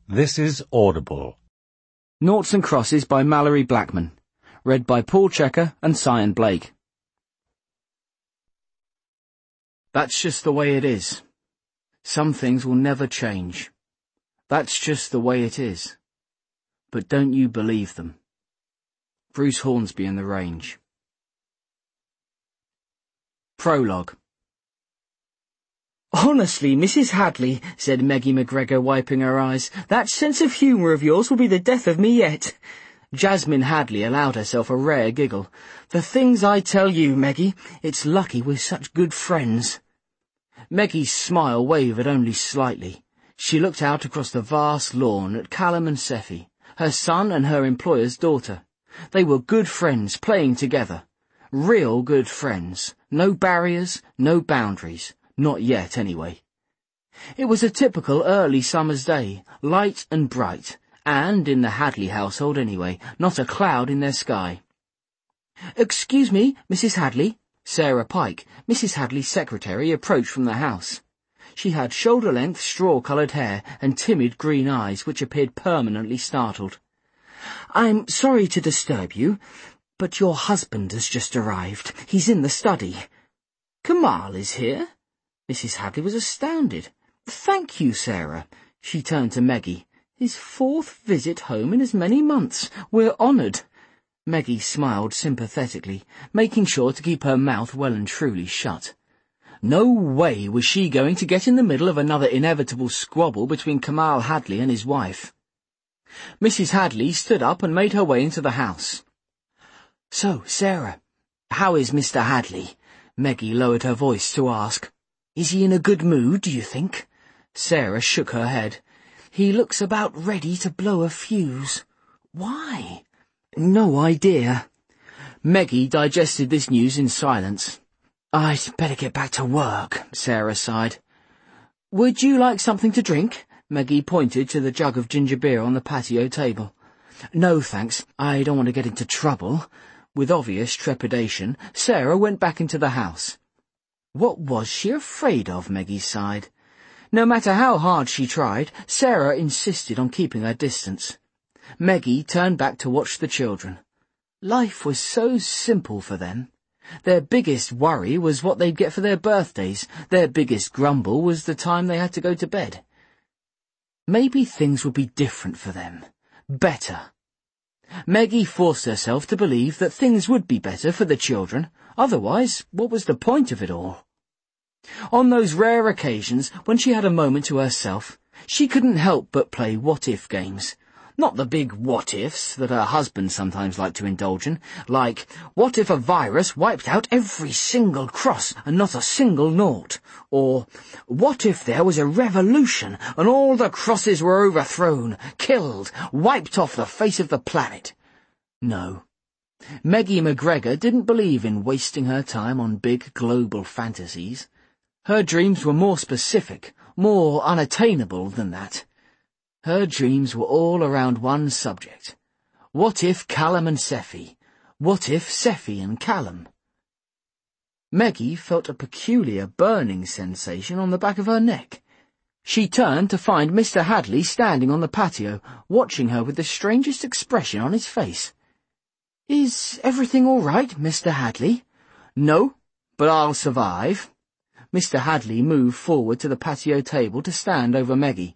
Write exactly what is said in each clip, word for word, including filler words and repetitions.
This is Audible. Noughts and Crosses by Mallory Blackman. Read by Paul Checker and Cyan Blake. That's just the way it is. Some things will never change. That's just the way it is. But don't you believe them. Bruce Hornsby and the Range. Prologue. "Honestly, Missus Hadley," said Meggie McGregor, wiping her eyes, "that sense of humour of yours will be the death of me yet." Jasmine Hadley allowed herself a rare giggle. "The things I tell you, Meggie, it's lucky we're such good friends." Meggie's smile wavered only slightly. She looked out across the vast lawn at Callum and Seffi, her son and her employer's daughter. They were good friends playing together. Real good friends. No barriers, no boundaries. Not yet, anyway. It was a typical early summer's day, light and bright, and, in the Hadley household anyway, not a cloud in their sky. "Excuse me, Missus Hadley." Sarah Pike, Missus Hadley's secretary, approached from the house. She had shoulder-length, straw-coloured hair and timid green eyes which appeared permanently startled. "I'm sorry to disturb you, but your husband has just arrived. He's in the study." "Kamal is here?" Missus Hadley was astounded. "Thank you, Sarah." She turned to Meggie. "His fourth visit home in as many months. We're honoured." Meggie smiled sympathetically, making sure to keep her mouth well and truly shut. No way was she going to get in the middle of another inevitable squabble between Kamal Hadley and his wife. Missus Hadley stood up and made her way into the house. "So, Sarah, how is Mister Hadley?" Meggie lowered her voice to ask. "Is he in a good mood, do you think?" Sarah shook her head. "He looks about ready to blow a fuse." "Why?" "No idea." Meggie digested this news in silence. "I'd better get back to work," Sarah sighed. "Would you like something to drink?" Meggie pointed to the jug of ginger beer on the patio table. "No, thanks. I don't want to get into trouble." With obvious trepidation, Sarah went back into the house. What was she afraid of, Meggie sighed. No matter how hard she tried, Sarah insisted on keeping her distance. Meggie turned back to watch the children. Life was so simple for them. Their biggest worry was what they'd get for their birthdays. Their biggest grumble was the time they had to go to bed. Maybe things would be different for them. Better. Meggie forced herself to believe that things would be better for the children. Otherwise, what was the point of it all? On those rare occasions when she had a moment to herself, she couldn't help but play what-if games. Not the big what-ifs that her husband sometimes liked to indulge in, like, what if a virus wiped out every single cross and not a single nought? Or, what if there was a revolution and all the crosses were overthrown, killed, wiped off the face of the planet? No. Meggie McGregor didn't believe in wasting her time on big global fantasies. Her dreams were more specific, more unattainable than that. Her dreams were all around one subject. What if Callum and Seffi? What if Seffi and Callum? Meggie felt a peculiar burning sensation on the back of her neck. She turned to find Mister Hadley standing on the patio, watching her with the strangest expression on his face. "Is everything all right, Mister Hadley?" "No, but I'll survive." Mister Hadley moved forward to the patio table to stand over Meggie.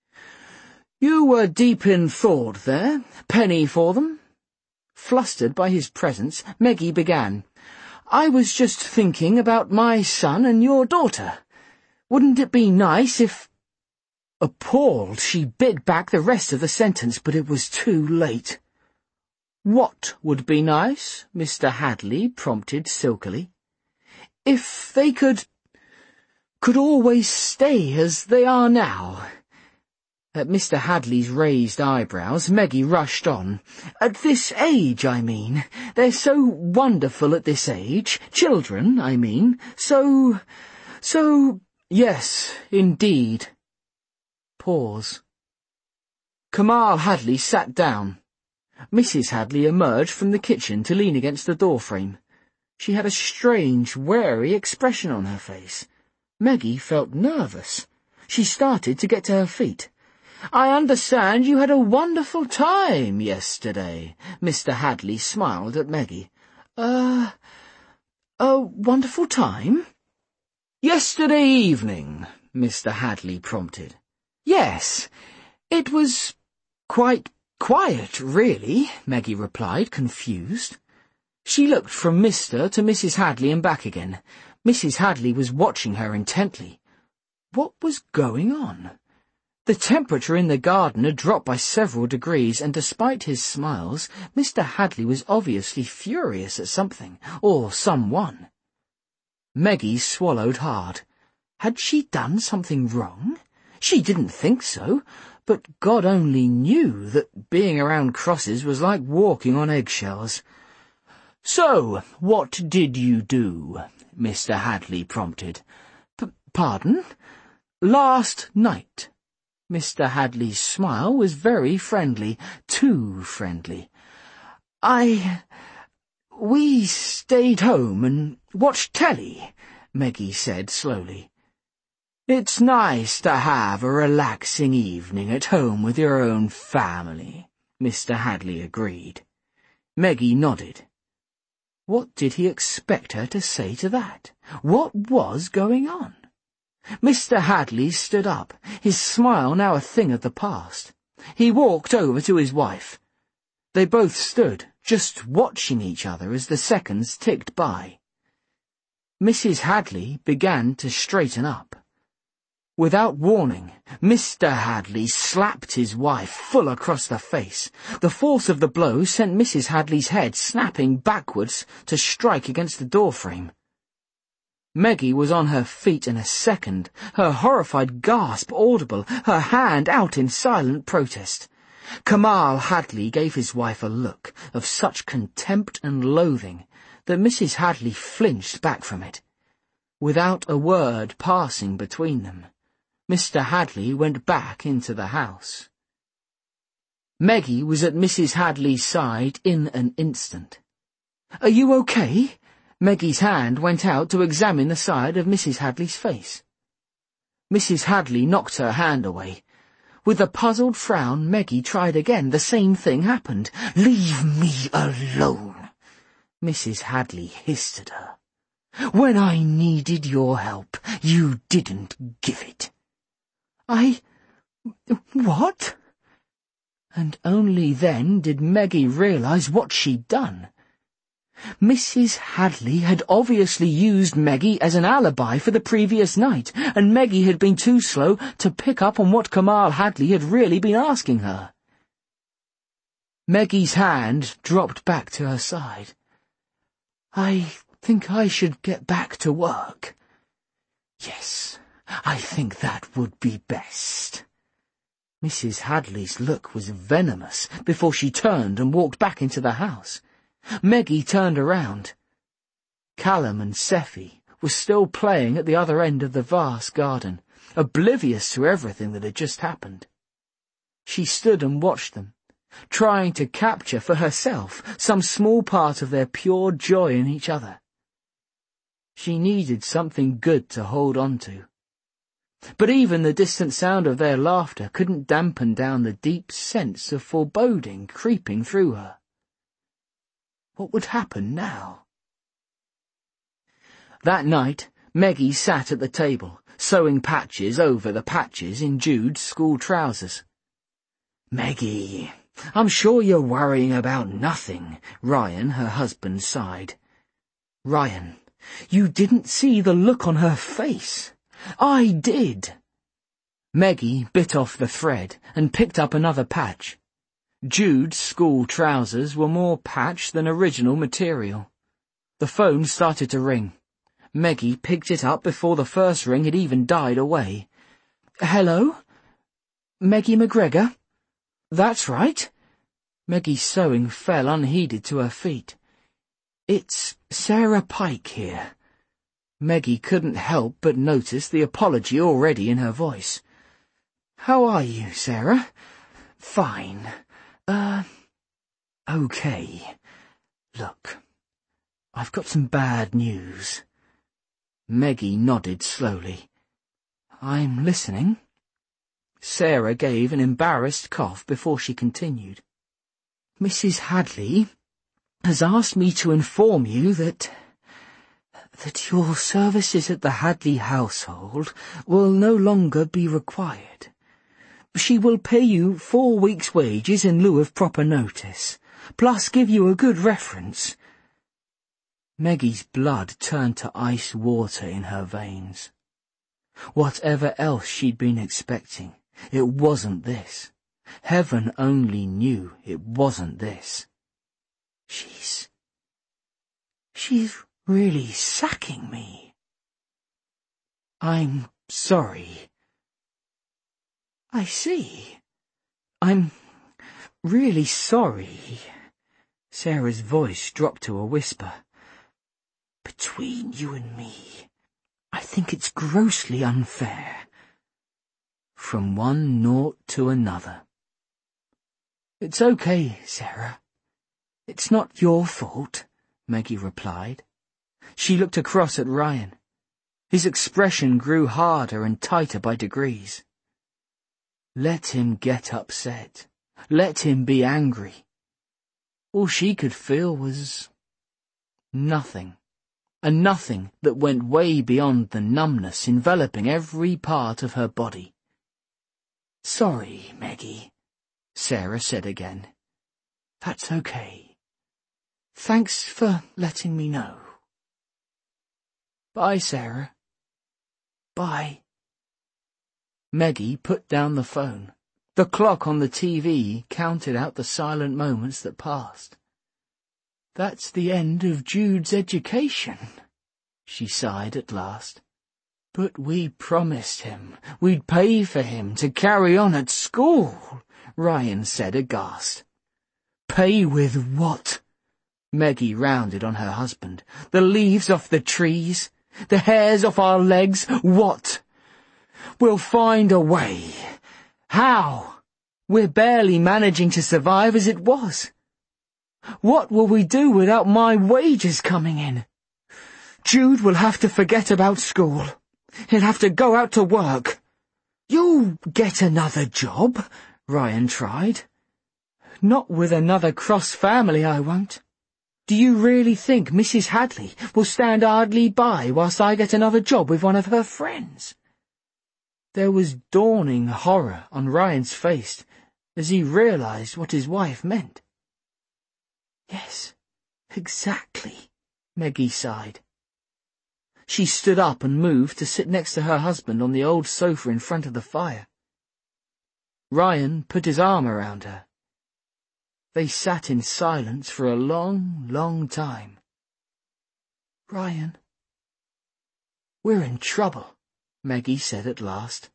"You were deep in thought there. Penny for them?" Flustered by his presence, Meggie began. "I was just thinking about my son and your daughter. Wouldn't it be nice if—" Appalled, she bit back the rest of the sentence, but it was too late. "What would be nice?" Mister Hadley prompted silkily. "If they could... could always stay as they are now." At Mister Hadley's raised eyebrows, Meggie rushed on. "At this age, I mean. They're so wonderful at this age. Children, I mean. So... so... yes, indeed." Pause. Kamal Hadley sat down. Missus Hadley emerged from the kitchen to lean against the doorframe. She had a strange, wary expression on her face. Meggie felt nervous. She started to get to her feet. I understand you had a wonderful time yesterday. Mister Hadley smiled at Meggie. Uh, a wonderful time? Yesterday evening, Mister Hadley prompted. Yes, it was quite quiet, really, Meggie replied, confused. She looked from Mister to Missus Hadley and back again. Missus Hadley was watching her intently. What was going on? The temperature in the garden had dropped by several degrees, and despite his smiles, Mister Hadley was obviously furious at something, or someone. Meggie swallowed hard. Had she done something wrong? She didn't think so, but God only knew that being around crosses was like walking on eggshells. "So, what did you do?" Mister Hadley prompted. P- pardon? Last night. Mister Hadley's smile was very friendly, too friendly. I... We stayed home and watched telly, Meggie said slowly. It's nice to have a relaxing evening at home with your own family, Mister Hadley agreed. Meggie nodded. What did he expect her to say to that? What was going on? Mister Hadley stood up, his smile now a thing of the past. He walked over to his wife. They both stood, just watching each other as the seconds ticked by. Missus Hadley began to straighten up. Without warning, Mister Hadley slapped his wife full across the face. The force of the blow sent Missus Hadley's head snapping backwards to strike against the doorframe. Meggie was on her feet in a second, her horrified gasp audible, her hand out in silent protest. Kamal Hadley gave his wife a look of such contempt and loathing that Missus Hadley flinched back from it. Without a word passing between them, Mister Hadley went back into the house. Meggie was at Missus Hadley's side in an instant. "Are you okay?" Meggie's hand went out to examine the side of Missus Hadley's face. Missus Hadley knocked her hand away. With a puzzled frown, Meggie tried again. The same thing happened. "Leave me alone," Missus Hadley hissed at her. "When I needed your help, you didn't give it." I... what? And only then did Meggie realize what she'd done. Missus Hadley had obviously used Meggie as an alibi for the previous night, and Meggie had been too slow to pick up on what Kamal Hadley had really been asking her. Meggie's hand dropped back to her side. "I think I should get back to work." "Yes, I think that would be best." Missus Hadley's look was venomous before she turned and walked back into the house. Meggie turned around. Callum and Seffi were still playing at the other end of the vast garden, oblivious to everything that had just happened. She stood and watched them, trying to capture for herself some small part of their pure joy in each other. She needed something good to hold on to. But even the distant sound of their laughter couldn't dampen down the deep sense of foreboding creeping through her. What would happen now? That night, Meggie sat at the table, sewing patches over the patches in Jude's school trousers. "Meggie, I'm sure you're worrying about nothing," Ryan, her husband, sighed. "Ryan, you didn't see the look on her face. I did." Meggie bit off the thread and picked up another patch. Jude's school trousers were more patch than original material. The phone started to ring. Meggie picked it up before the first ring had even died away. "Hello? Meggie McGregor?" "That's right." Meggie's sewing fell unheeded to her feet. "It's Sarah Pike here." Meggie couldn't help but notice the apology already in her voice. "How are you, Sarah?" "Fine. Uh, okay. Look, I've got some bad news." Meggie nodded slowly. "I'm listening." Sarah gave an embarrassed cough before she continued. Missus Hadley has asked me to inform you that... that your services at the Hadley household will no longer be required. She will pay you four weeks' wages in lieu of proper notice, plus give you a good reference. Maggie's blood turned to ice water in her veins. Whatever else she'd been expecting, it wasn't this. Heaven only knew it wasn't this. She's... she's really sacking me. I'm sorry. I see. I'm really sorry. Sarah's voice dropped to a whisper. Between you and me, I think it's grossly unfair. From one naught to another. It's okay, Sarah. It's not your fault, Maggie replied. She looked across at Ryan. His expression grew harder and tighter by degrees. Let him get upset. Let him be angry. All she could feel was... nothing. A nothing that went way beyond the numbness enveloping every part of her body. Sorry, Maggie, Sarah said again. That's okay. Thanks for letting me know. Bye, Sarah. Bye. Maggie put down the phone. The clock on the T V counted out the silent moments that passed. That's the end of Jude's education, she sighed at last. But we promised him we'd pay for him to carry on at school, Ryan said aghast. Pay with what? Maggie rounded on her husband. The leaves off the trees? The hairs off our legs? What? We'll find a way. How? We're barely managing to survive as it was. What will we do without my wages coming in? Jude will have to forget about school. He'll have to go out to work. You'll get another job, Ryan tried. Not with another Cross family, I won't. Do you really think Missus Hadley will stand idly by whilst I get another job with one of her friends? There was dawning horror on Ryan's face as he realized what his wife meant. Yes, exactly, Maggie sighed. She stood up and moved to sit next to her husband on the old sofa in front of the fire. Ryan put his arm around her. They sat in silence for a long, long time. Ryan, we're in trouble, Maggie said at last.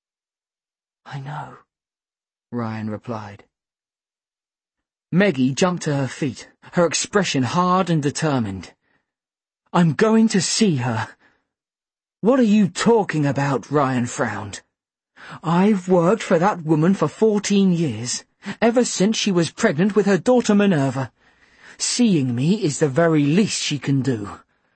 I know, Ryan replied. Maggie jumped to her feet, her expression hard and determined. I'm going to see her. What are you talking about? Ryan frowned. I've worked for that woman for fourteen years, ever since she was pregnant with her daughter Minerva. Seeing me is the very least she can do.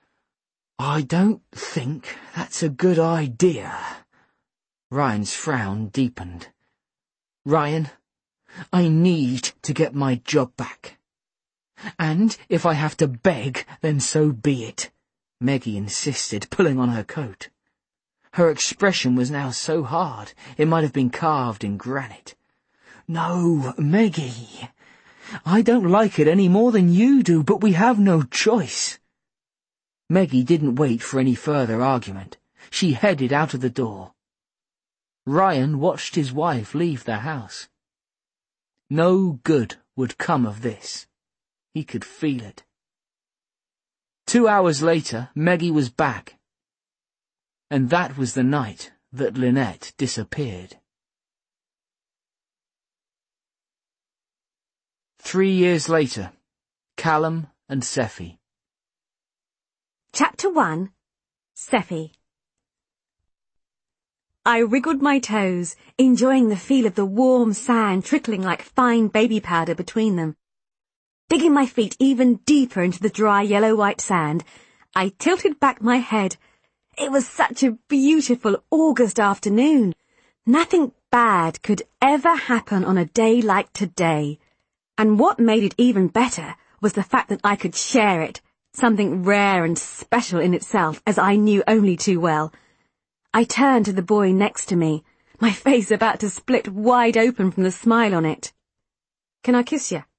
I don't think that's a good idea. Ryan's frown deepened. Ryan, I need to get my job back. And if I have to beg, then so be it, Maggie insisted, pulling on her coat. Her expression was now so hard it might have been carved in granite. No, Maggie, I don't like it any more than you do, but we have no choice. Maggie didn't wait for any further argument. She headed out of the door. Ryan watched his wife leave the house. No good would come of this. He could feel it. Two hours later, Maggie was back. And that was the night that Lynette disappeared. Three years later, Callum and Seffi. Chapter one. Seffi. I wriggled my toes, enjoying the feel of the warm sand trickling like fine baby powder between them. Digging my feet even deeper into the dry yellow-white sand, I tilted back my head. It was such a beautiful August afternoon. Nothing bad could ever happen on a day like today. And what made it even better was the fact that I could share it, something rare and special in itself, as I knew only too well. I turned to the boy next to me, my face about to split wide open from the smile on it. "Can I kiss you?"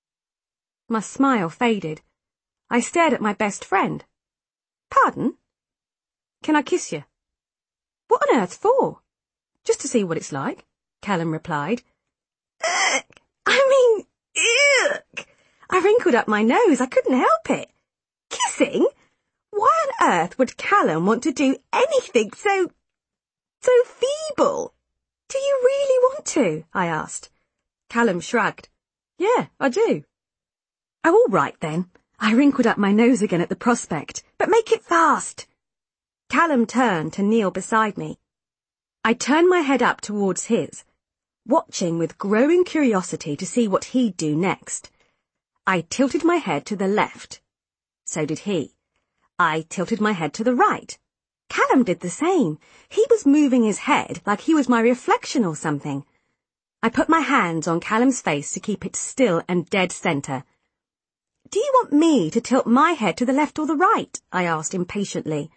My smile faded. I stared at my best friend. "Pardon? Can I kiss you?" "What on earth for?" "Just to see what it's like," Callum replied. Ugh, I mean, ugh. I wrinkled up my nose. I couldn't help it. Kissing? Why on earth would Callum want to do anything so... so feeble? "Do you really want to?" I asked. Callum shrugged. "Yeah, I do." "Oh, all right then." I wrinkled up my nose again at the prospect. "But make it fast." Callum turned to kneel beside me. I turned my head up towards his, watching with growing curiosity to see what he'd do next. I tilted my head to the left. So did he. I tilted my head to the right. Callum did the same. He was moving his head like he was my reflection or something. I put my hands on Callum's face to keep it still and dead centre. "Do you want me to tilt my head to the left or the right?" I asked impatiently.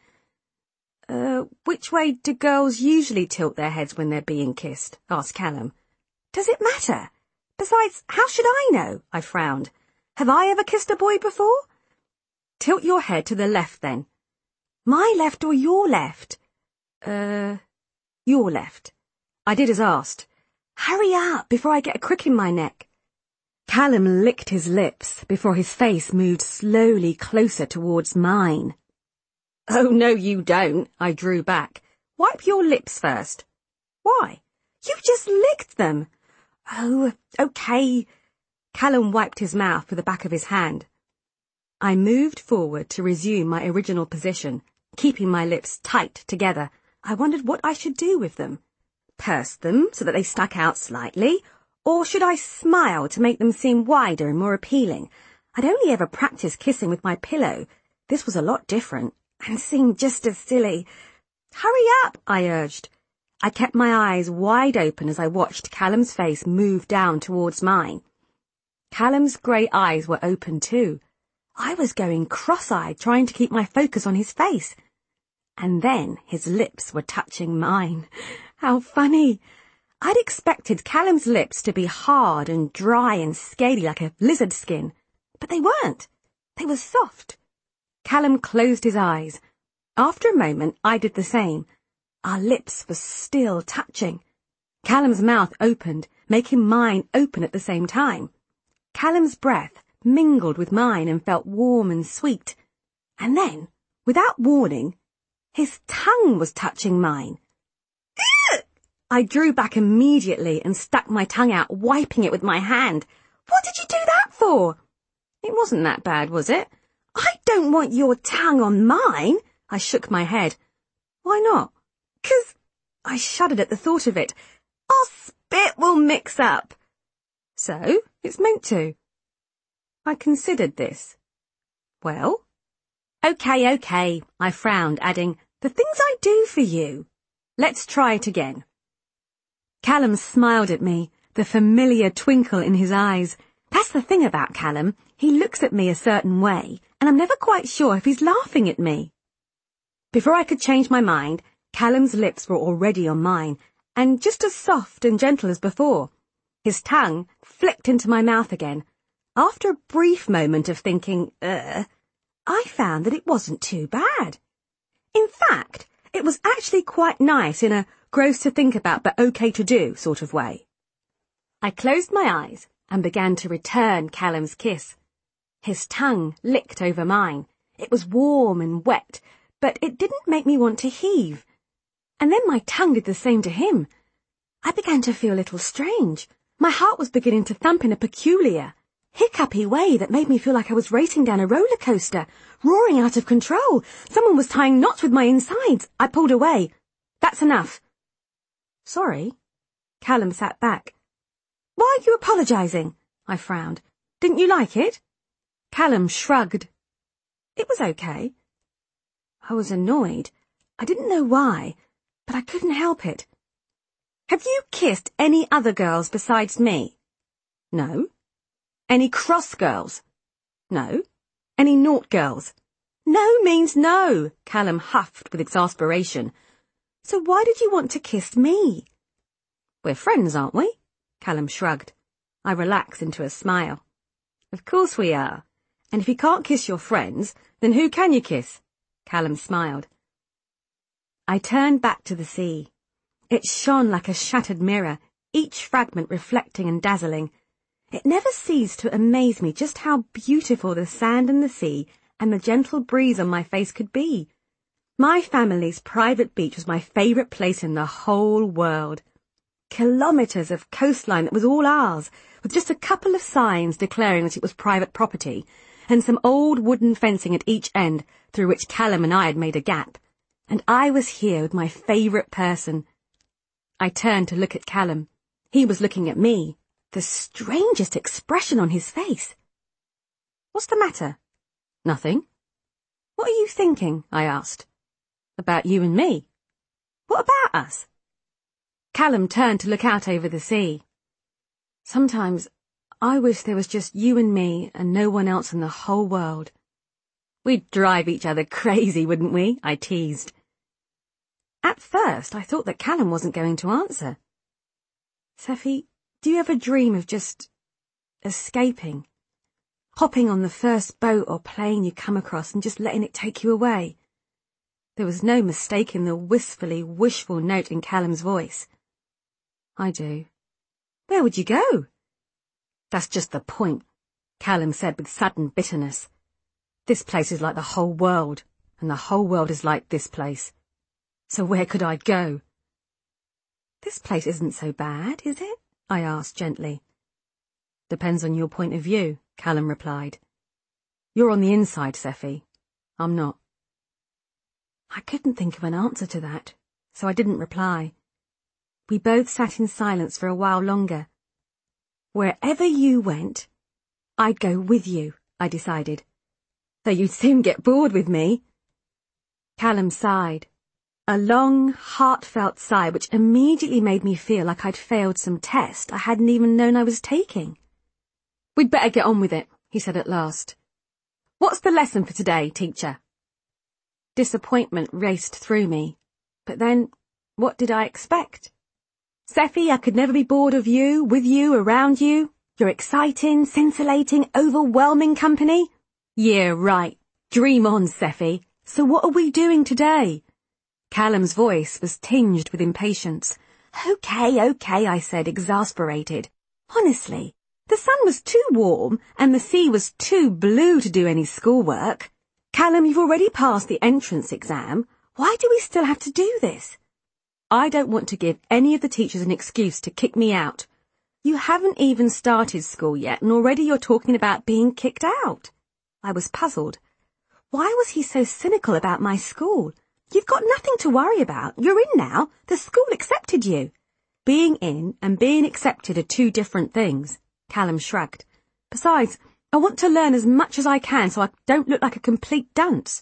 Uh, which way do girls usually tilt their heads when they're being kissed?" asked Callum. "Does it matter? Besides, how should I know?" I frowned. "Have I ever kissed a boy before?" "Tilt your head to the left, then." "My left or your left?" Uh, your left." I did as asked. "Hurry up before I get a crick in my neck." Callum licked his lips before his face moved slowly closer towards mine. "Oh, no, you don't," I drew back. "Wipe your lips first." "Why? You just licked them." "Oh, okay." Callum wiped his mouth with the back of his hand. I moved forward to resume my original position, keeping my lips tight together. I wondered what I should do with them. Purse them so that they stuck out slightly, or should I smile to make them seem wider and more appealing? I'd only ever practiced kissing with my pillow. This was a lot different, and seemed just as silly. "Hurry up," I urged. I kept my eyes wide open as I watched Callum's face move down towards mine. Callum's grey eyes were open too. I was going cross-eyed, trying to keep my focus on his face. And then his lips were touching mine. How funny! I'd expected Callum's lips to be hard and dry and scaly like a lizard skin, but they weren't. They were soft. Callum closed his eyes. After a moment, I did the same. Our lips were still touching. Callum's mouth opened, making mine open at the same time. Callum's breath mingled with mine and felt warm and sweet. And then, without warning, his tongue was touching mine. Ugh! I drew back immediately and stuck my tongue out, wiping it with my hand. "What did you do that for?" "It wasn't that bad, was it?" "I don't want your tongue on mine." I shook my head. "Why not?" "'Cause..." I shuddered at the thought of it. "Our spit will mix up." "So, it's meant to." I considered this. "Well?" "Okay, okay," I frowned, adding, "the things I do for you. Let's try it again." Callum smiled at me, the familiar twinkle in his eyes. That's the thing about Callum. He looks at me a certain way, and I'm never quite sure if he's laughing at me. Before I could change my mind, Callum's lips were already on mine, and just as soft and gentle as before. His tongue flicked into my mouth again. After a brief moment of thinking, uh, I found that it wasn't too bad. In fact, it was actually quite nice in a gross to think about but okay to do sort of way. I closed my eyes and began to return Callum's kiss. His tongue licked over mine. It was warm and wet, but it didn't make me want to heave. And then my tongue did the same to him. I began to feel a little strange. My heart was beginning to thump in a peculiar, hiccupy way that made me feel like I was racing down a roller coaster, roaring out of control. Someone was tying knots with my insides. I pulled away. "That's enough." "Sorry." Callum sat back. "Why are you apologising?" I frowned. "Didn't you like it?" Callum shrugged. "It was okay." I was annoyed. I didn't know why, but I couldn't help it. Have you kissed any other girls besides me? No. Any cross girls? No. Any naught girls? No means no, Callum huffed with exasperation. So why did you want to kiss me? We're friends, aren't we? Callum shrugged. I relaxed into a smile. Of course we are. And if you can't kiss your friends, then who can you kiss? Callum smiled. I turned back to the sea. It shone like a shattered mirror, each fragment reflecting and dazzling. It never ceased to amaze me just how beautiful the sand and the sea and the gentle breeze on my face could be. My family's private beach was my favourite place in the whole world. Kilometres of coastline that was all ours, with just a couple of signs declaring that it was private property, and some old wooden fencing at each end through which Callum and I had made a gap. And I was here with my favourite person. I turned to look at Callum. He was looking at me, the strangest expression on his face. What's the matter? Nothing. What are you thinking? I asked. About you and me. What about us? Callum turned to look out over the sea. Sometimes I wish there was just you and me and no one else in the whole world. We'd drive each other crazy, wouldn't we? I teased. At first, I thought that Callum wasn't going to answer. Seffi, do you ever dream of just escaping? Hopping on the first boat or plane you come across and just letting it take you away? There was no mistaking the wistfully wishful note in Callum's voice. I do. Where would you go? That's just the point, Callum said with sudden bitterness. This place is like the whole world, and the whole world is like this place. So where could I go? This place isn't so bad, is it? I asked gently. Depends on your point of view, Callum replied. You're on the inside, Seffi. I'm not. I couldn't think of an answer to that, so I didn't reply. We both sat in silence for a while longer. Wherever you went, I'd go with you, I decided. Though you'd soon get bored with me. Callum sighed. A long, heartfelt sigh which immediately made me feel like I'd failed some test I hadn't even known I was taking. We'd better get on with it, he said at last. What's the lesson for today, teacher? Disappointment raced through me. But then, what did I expect? Seffi, I could never be bored of you, with you, around you. Your exciting, scintillating, overwhelming company. Yeah, right. Dream on, Seffi. So what are we doing today? Callum's voice was tinged with impatience. Okay, okay, I said, exasperated. Honestly, the sun was too warm and the sea was too blue to do any schoolwork. Callum, you've already passed the entrance exam. Why do we still have to do this? I don't want to give any of the teachers an excuse to kick me out. You haven't even started school yet and already you're talking about being kicked out. I was puzzled. Why was he so cynical about my school? You've got nothing to worry about. You're in now. The school accepted you. Being in and being accepted are two different things, Callum shrugged. Besides, I want to learn as much as I can so I don't look like a complete dunce.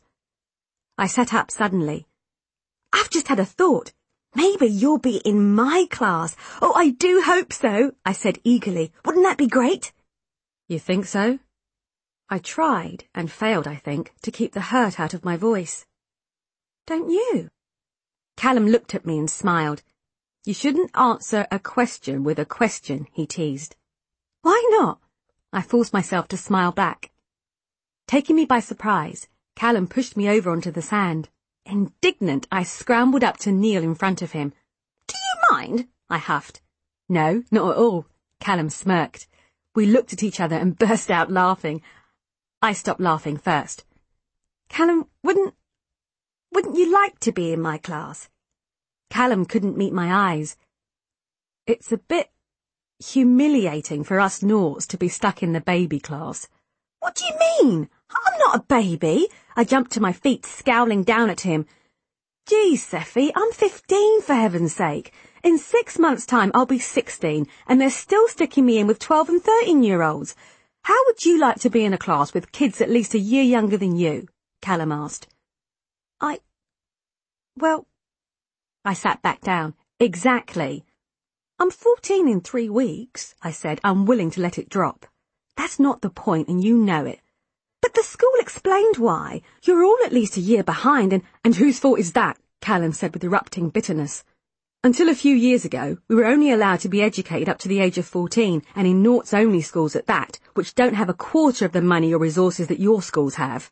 I sat up suddenly. I've just had a thought. Maybe you'll be in my class. Oh, I do hope so, I said eagerly. Wouldn't that be great? You think so? I tried and failed, I think, to keep the hurt out of my voice. Don't you? Callum looked at me and smiled. You shouldn't answer a question with a question, he teased. Why not? I forced myself to smile back. Taking me by surprise, Callum pushed me over onto the sand. Indignant, I scrambled up to kneel in front of him. Do you mind? I huffed. No, not at all. Callum smirked. We looked at each other and burst out laughing. I stopped laughing first. Callum, wouldn't... Wouldn't you like to be in my class? Callum couldn't meet my eyes. It's a bit humiliating for us noughts to be stuck in the baby class. What do you mean? I'm not a baby. I jumped to my feet, scowling down at him. Gee, Seffi, I'm fifteen, for heaven's sake. In six months' time, I'll be sixteen, and they're still sticking me in with twelve and thirteen-year-olds. How would you like to be in a class with kids at least a year younger than you? Callum asked. I... Well... I sat back down. Exactly. I'm fourteen in three weeks, I said, unwilling to let it drop. That's not the point, and you know it. But the school explained why. You're all at least a year behind, and, and whose fault is that? Callum said with erupting bitterness. Until a few years ago, we were only allowed to be educated up to the age of fourteen, and in noughts-only schools at that, which don't have a quarter of the money or resources that your schools have.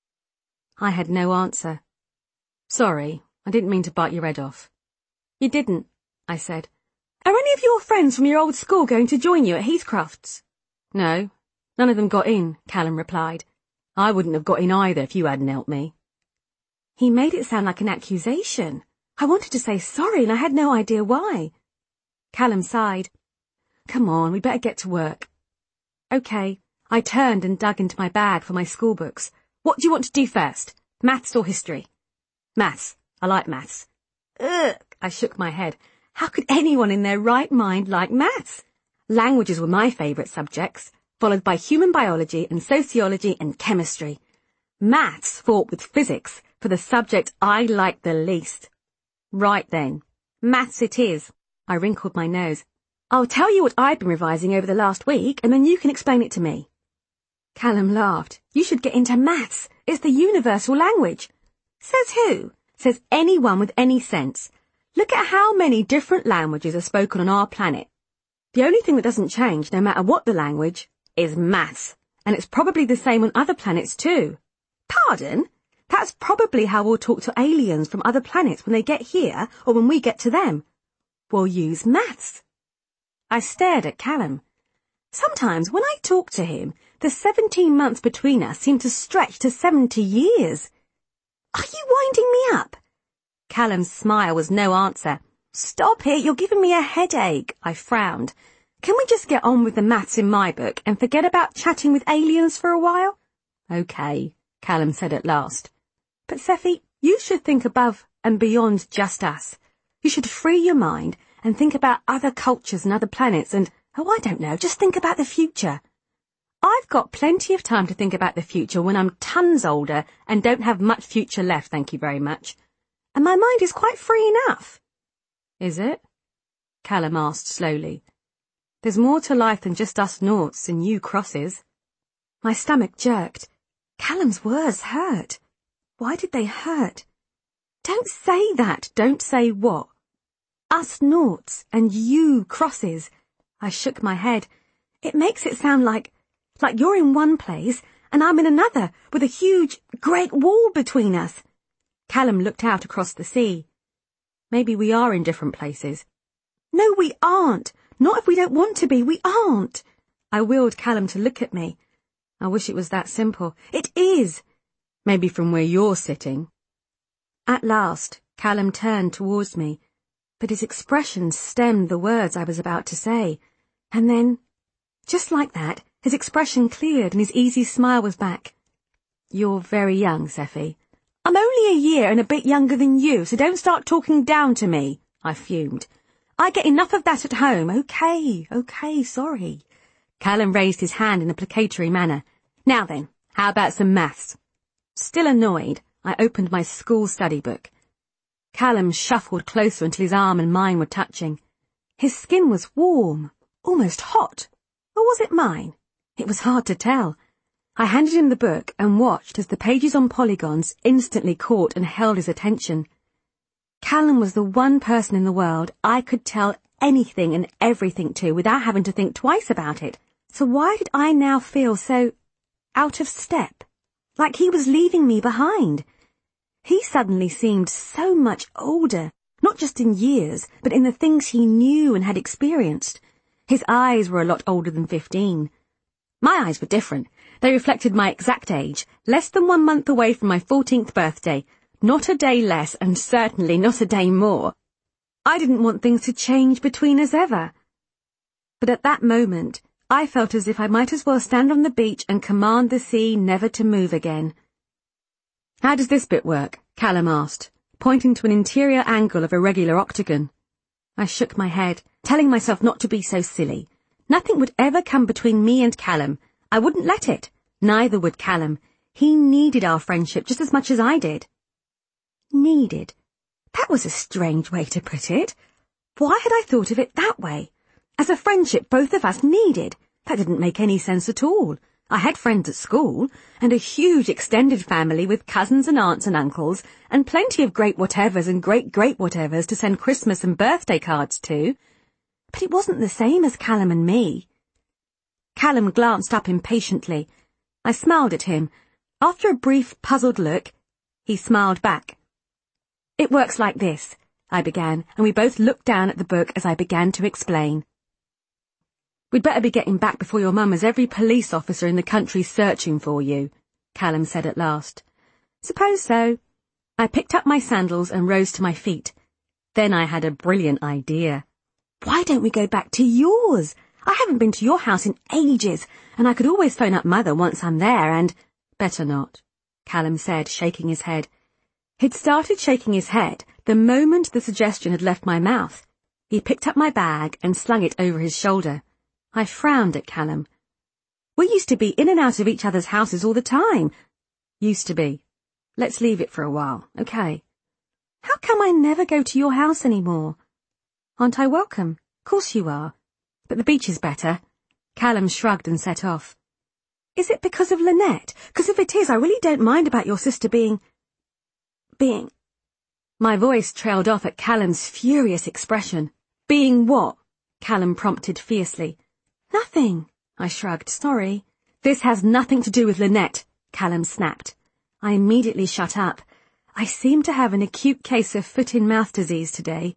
I had no answer. Sorry, I didn't mean to bite your head off. You didn't, I said. Are any of your friends from your old school going to join you at Heathcroft's? No, none of them got in, Callum replied. I wouldn't have got in either if you hadn't helped me. He made it sound like an accusation. I wanted to say sorry and I had no idea why. Callum sighed. Come on, we better get to work. OK, I turned and dug into my bag for my school books. What do you want to do first? Maths or history? Maths. I like maths. Ugh, I shook my head. How could anyone in their right mind like maths? Languages were my favourite subjects, followed by human biology and sociology and chemistry. Maths fought with physics for the subject I liked the least. Right then. Maths it is. I wrinkled my nose. I'll tell you what I've been revising over the last week, and then you can explain it to me. Callum laughed. You should get into maths. It's the universal language. Says who? Says anyone with any sense. Look at how many different languages are spoken on our planet. The only thing that doesn't change, no matter what the language, is maths. And it's probably the same on other planets too. Pardon? That's probably how we'll talk to aliens from other planets when they get here or when we get to them. We'll use maths. I stared at Callum. Sometimes when I talk to him, the seventeen months between us seem to stretch to seventy years. Are you winding me up? Callum's smile was no answer. Stop it, you're giving me a headache, I frowned. Can we just get on with the maths in my book and forget about chatting with aliens for a while? OK, Callum said at last. But Seffi, you should think above and beyond just us. You should free your mind and think about other cultures and other planets and, oh, I don't know, just think about the future. I've got plenty of time to think about the future when I'm tons older and don't have much future left, thank you very much. And my mind is quite free enough. Is it? Callum asked slowly. There's more to life than just us noughts and you crosses. My stomach jerked. Callum's words hurt. Why did they hurt? Don't say that. Don't say what? Us noughts and you crosses. I shook my head. It makes it sound like, like you're in one place and I'm in another with a huge, great wall between us. Callum looked out across the sea. Maybe we are in different places. No, we aren't. Not if we don't want to be. We aren't. I willed Callum to look at me. I wish it was that simple. It is. Maybe from where you're sitting. At last, Callum turned towards me, but his expression stemmed the words I was about to say. And then, just like that, his expression cleared and his easy smile was back. You're very young, Seffi. I'm only a year and a bit younger than you, so don't start talking down to me, I fumed. I get enough of that at home. OK, OK, sorry. Callum raised his hand in a placatory manner. Now then, how about some maths? Still annoyed, I opened my school study book. Callum shuffled closer until his arm and mine were touching. His skin was warm, almost hot. Or was it mine? It was hard to tell. I handed him the book and watched as the pages on polygons instantly caught and held his attention. Callum was the one person in the world I could tell anything and everything to without having to think twice about it. So why did I now feel so out of step? Like he was leaving me behind. He suddenly seemed so much older, not just in years, but in the things he knew and had experienced. His eyes were a lot older than fifteen. My eyes were different. They reflected my exact age, less than one month away from my fourteenth birthday, not a day less and certainly not a day more. I didn't want things to change between us ever. But at that moment, I felt as if I might as well stand on the beach and command the sea never to move again. How does this bit work? Callum asked, pointing to an interior angle of a regular octagon. I shook my head, telling myself not to be so silly. Nothing would ever come between me and Callum. I wouldn't let it. Neither would Callum. He needed our friendship just as much as I did. Needed. That was a strange way to put it. Why had I thought of it that way? As a friendship both of us needed. That didn't make any sense at all. I had friends at school, and a huge extended family with cousins and aunts and uncles, and plenty of great whatevers and great-great-whatevers to send Christmas and birthday cards to. But it wasn't the same as Callum and me. Callum glanced up impatiently. I smiled at him. After a brief, puzzled look, he smiled back. It works like this, I began, and we both looked down at the book as I began to explain. We'd better be getting back before your mum has every police officer in the country searching for you, Callum said at last. Suppose so. I picked up my sandals and rose to my feet. Then I had a brilliant idea. Why don't we go back to yours? I haven't been to your house in ages, and I could always phone up Mother once I'm there and— Better not, Callum said, shaking his head. He'd started shaking his head the moment the suggestion had left my mouth. He picked up my bag and slung it over his shoulder. I frowned at Callum. We used to be in and out of each other's houses all the time. Used to be. Let's leave it for a while, okay? How come I never go to your house anymore? Aren't I welcome? Course you are. But the beach is better. Callum shrugged and set off. Is it because of Lynette? Because if it is, I really don't mind about your sister being... being... My voice trailed off at Callum's furious expression. Being what? Callum prompted fiercely. Nothing, I shrugged. Sorry. This has nothing to do with Lynette, Callum snapped. I immediately shut up. I seemed to have an acute case of foot-in-mouth disease today.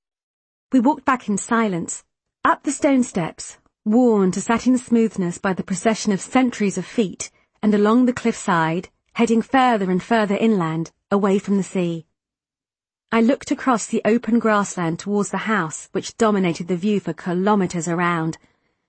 We walked back in silence, up the stone steps, worn to satin smoothness by the procession of centuries of feet, and along the cliffside, heading further and further inland, away from the sea. I looked across the open grassland towards the house, which dominated the view for kilometres around.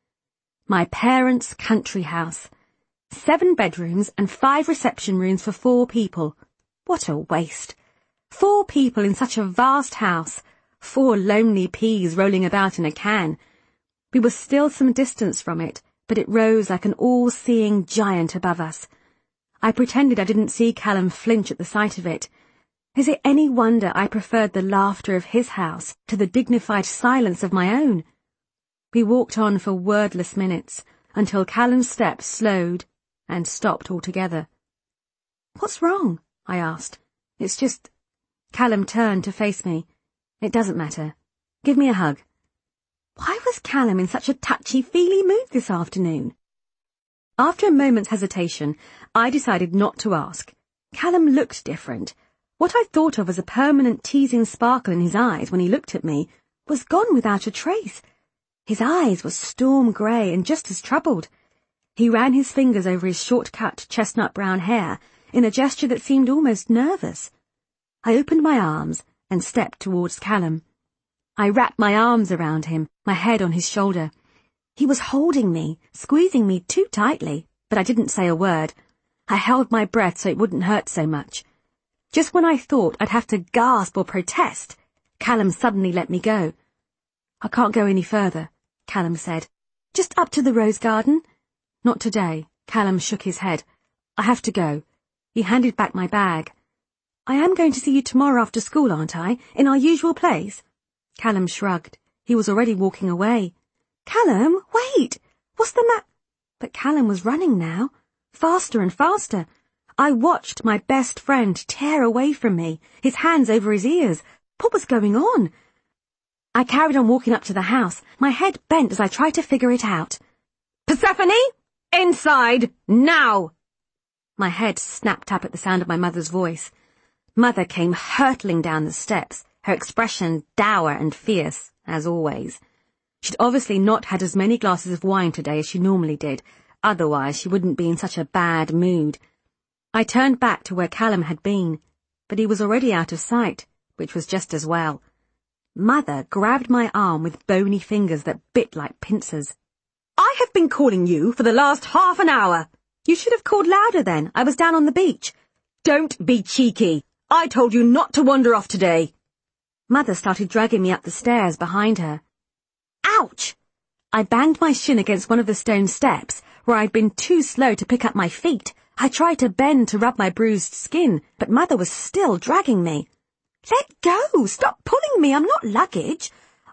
My parents' country house. Seven bedrooms and five reception rooms for four people. What a waste. Four people in such a vast house. Four lonely peas rolling about in a can. We were still some distance from it, but it rose like an all-seeing giant above us. I pretended I didn't see Callum flinch at the sight of it. Is it any wonder I preferred the laughter of his house to the dignified silence of my own? We walked on for wordless minutes, until Callum's steps slowed and stopped altogether. What's wrong? I asked. It's just... Callum turned to face me. It doesn't matter. Give me a hug. Why was Callum in such a touchy-feely mood this afternoon? After a moment's hesitation, I decided not to ask. Callum looked different. What I thought of as a permanent teasing sparkle in his eyes when he looked at me was gone without a trace. His eyes were storm grey and just as troubled. He ran his fingers over his short-cut, chestnut-brown hair in a gesture that seemed almost nervous. I opened my arms and stepped towards Callum. I wrapped my arms around him, my head on his shoulder. He was holding me, squeezing me too tightly, but I didn't say a word. I held my breath so it wouldn't hurt so much. Just when I thought I'd have to gasp or protest, Callum suddenly let me go. I can't go any further, Callum said. Just up to the rose garden. Not today. Callum shook his head. I have to go. He handed back my bag. I am going to see you tomorrow after school, aren't I? In our usual place? Callum shrugged. He was already walking away. Callum, wait! What's the ma- But Callum was running now. Faster and faster. I watched my best friend tear away from me, his hands over his ears. What was going on? I carried on walking up to the house, my head bent as I tried to figure it out. Persephone! Inside! Now! My head snapped up at the sound of my mother's voice. Mother came hurtling down the steps, her expression dour and fierce, as always. She'd obviously not had as many glasses of wine today as she normally did, otherwise she wouldn't be in such a bad mood. I turned back to where Callum had been, but he was already out of sight, which was just as well. Mother grabbed my arm with bony fingers that bit like pincers. I have been calling you for the last half an hour. You should have called louder then. I was down on the beach. Don't be cheeky. I told you not to wander off today. Mother started dragging me up the stairs behind her. Ouch! I banged my shin against one of the stone steps, where I'd been too slow to pick up my feet. I tried to bend to rub my bruised skin, but Mother was still dragging me. Let go! Stop pulling me! I'm not luggage.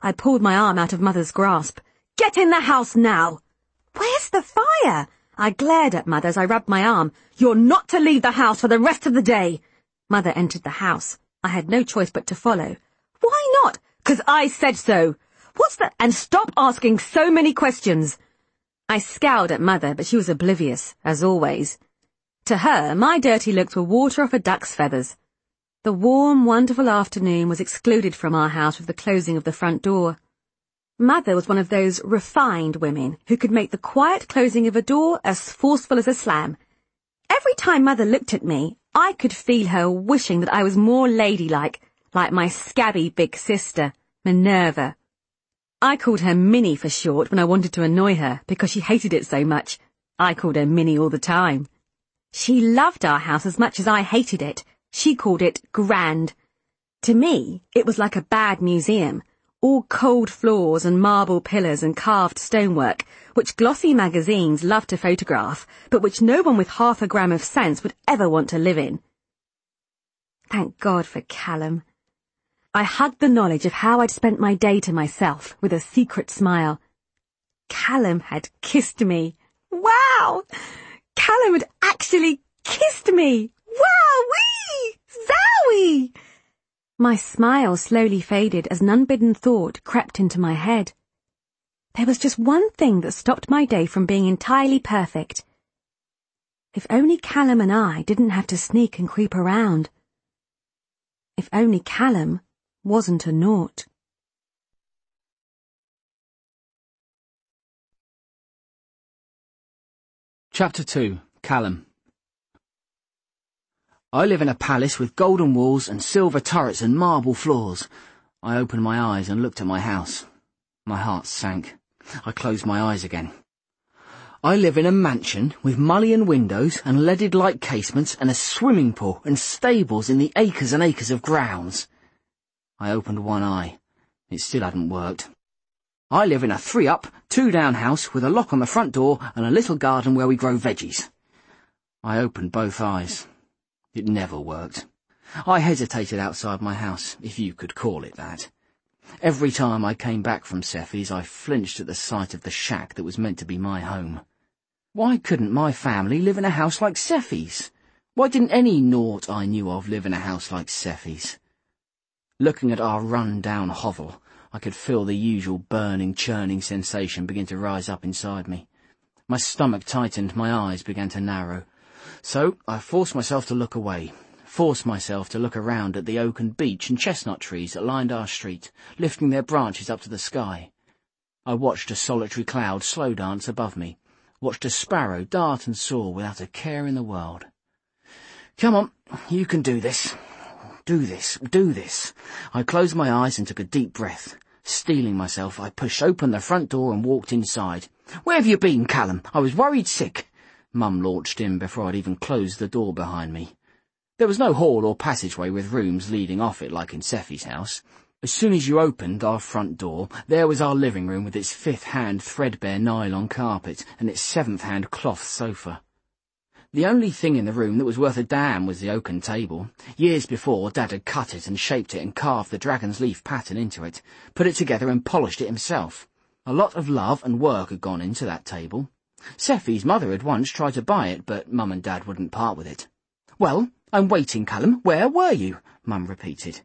I pulled my arm out of Mother's grasp. Get in the house now! Where's the fire? I glared at Mother as I rubbed my arm. You're not to leave the house for the rest of the day. Mother entered the house. I had no choice but to follow. Why not? 'Cause I said so. What's that? And stop asking so many questions. I scowled at Mother, but she was oblivious, as always. To her, my dirty looks were water off a duck's feathers. The warm, wonderful afternoon was excluded from our house with the closing of the front door. Mother was one of those refined women who could make the quiet closing of a door as forceful as a slam. Every time Mother looked at me, I could feel her wishing that I was more ladylike, like my scabby big sister, Minerva. I called her Minnie for short when I wanted to annoy her because she hated it so much. I called her Minnie all the time. She loved our house as much as I hated it. She called it grand. To me, it was like a bad museum, all cold floors and marble pillars and carved stonework, which glossy magazines love to photograph, but which no one with half a gram of sense would ever want to live in. Thank God for Callum. I hugged the knowledge of how I'd spent my day to myself with a secret smile. Callum had kissed me. Wow! Callum had actually kissed me! Wow-wee! Zowie! My smile slowly faded as an unbidden thought crept into my head. There was just one thing that stopped my day from being entirely perfect. If only Callum and I didn't have to sneak and creep around. If only Callum wasn't a naught. Chapter two. Callum. I live in a palace with golden walls and silver turrets and marble floors. I opened my eyes and looked at my house. My heart sank. I closed my eyes again. I live in a mansion with mullion windows and leaded light casements and a swimming pool and stables in the acres and acres of grounds. I opened one eye. It still hadn't worked. I live in a three-up, two-down house with a lock on the front door and a little garden where we grow veggies. I opened both eyes. It never worked. I hesitated outside my house, if you could call it that. Every time I came back from Seffi's, I flinched at the sight of the shack that was meant to be my home. Why couldn't my family live in a house like Seffi's? Why didn't any naught I knew of live in a house like Seffi's? Looking at our run-down hovel, I could feel the usual burning, churning sensation begin to rise up inside me. My stomach tightened, my eyes began to narrow. So I forced myself to look away, forced myself to look around at the oak and beech and chestnut trees that lined our street, lifting their branches up to the sky. I watched a solitary cloud slow dance above me, watched a sparrow dart and soar without a care in the world. Come on, you can do this. Do this, do this. I closed my eyes and took a deep breath. Steeling myself, I pushed open the front door and walked inside. Where have you been, Callum? I was worried sick. Mum launched in before I'd even closed the door behind me. There was no hall or passageway with rooms leading off it like in Seffi's house. As soon as you opened our front door, there was our living room with its fifth-hand threadbare nylon carpet and its seventh-hand cloth sofa. The only thing in the room that was worth a damn was the oaken table. Years before, Dad had cut it and shaped it and carved the dragon's leaf pattern into it, put it together and polished it himself. A lot of love and work had gone into that table. Seffi's mother had once tried to buy it, but Mum and Dad wouldn't part with it. Well, I'm waiting, Callum. Where were you? Mum repeated.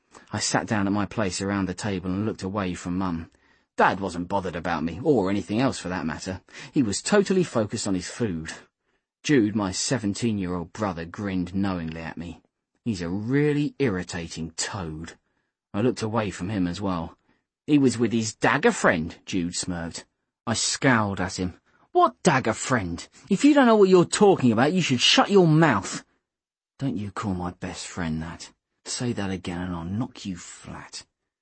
I sat down at my place around the table and looked away from Mum. Dad wasn't bothered about me, or anything else for that matter. He was totally focused on his food. Jude, my seventeen-year-old brother, grinned knowingly at me. He's a really irritating toad. I looked away from him as well. He was with his dagger friend, Jude smirked. I scowled at him. What dagger friend? If you don't know what you're talking about, you should shut your mouth. Don't you call my best friend that. Say that again and I'll knock you flat.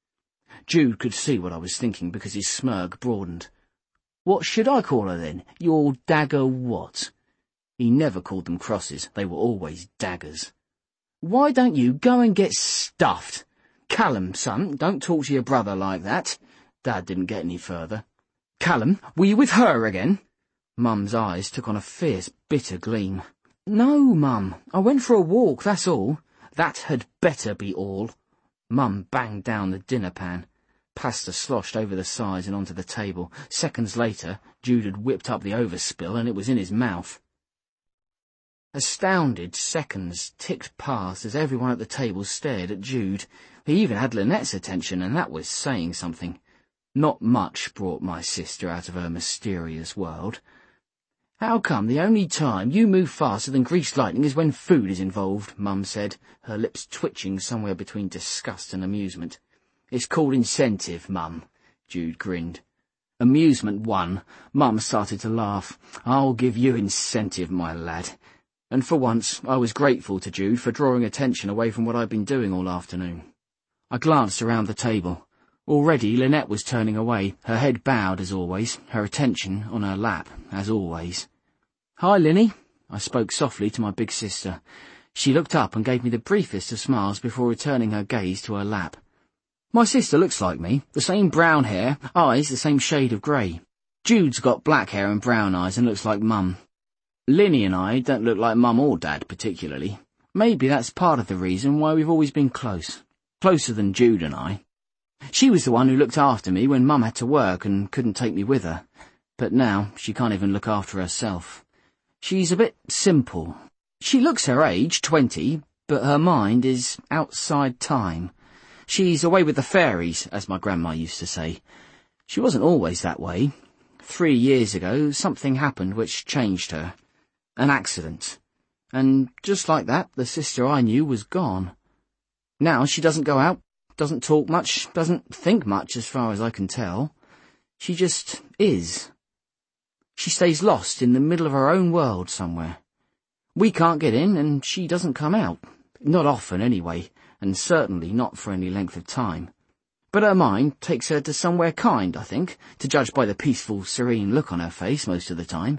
Jude could see what I was thinking because his smirk broadened. What should I call her then? Your dagger what? He never called them crosses. They were always daggers. Why don't you go and get stuffed? Callum, son, don't talk to your brother like that. Dad didn't get any further. Callum, were you with her again? Mum's eyes took on a fierce, bitter gleam. No, Mum. I went for a walk, that's all. That had better be all. Mum banged down the dinner pan. Pasta sloshed over the sides and onto the table. Seconds later, Jude had whipped up the overspill and it was in his mouth. Astounded, seconds ticked past as everyone at the table stared at Jude. He even had Lynette's attention, and that was saying something. Not much brought my sister out of her mysterious world. "How come the only time you move faster than greased lightning is when food is involved?" Mum said, her lips twitching somewhere between disgust and amusement. "It's called incentive, Mum," Jude grinned. Amusement won. Mum started to laugh. "I'll give you incentive, my lad." And for once, I was grateful to Jude for drawing attention away from what I'd been doing all afternoon. I glanced around the table. Already Lynette was turning away, her head bowed as always, her attention on her lap as always. "Hi, Linny," I spoke softly to my big sister. She looked up and gave me the briefest of smiles before returning her gaze to her lap. My sister looks like me, the same brown hair, eyes the same shade of grey. Jude's got black hair and brown eyes and looks like Mum. Linny and I don't look like Mum or Dad particularly. Maybe that's part of the reason why we've always been close. Closer than Jude and I. She was the one who looked after me when Mum had to work and couldn't take me with her. But now she can't even look after herself. She's a bit simple. She looks her age, twenty, but her mind is outside time. She's away with the fairies, as my grandma used to say. She wasn't always that way. Three years ago, something happened which changed her. An accident. And just like that, the sister I knew was gone. Now she doesn't go out, doesn't talk much, doesn't think much as far as I can tell. She just is. She stays lost in the middle of her own world somewhere. We can't get in, and she doesn't come out. Not often, anyway, and certainly not for any length of time. But her mind takes her to somewhere kind, I think, to judge by the peaceful, serene look on her face most of the time.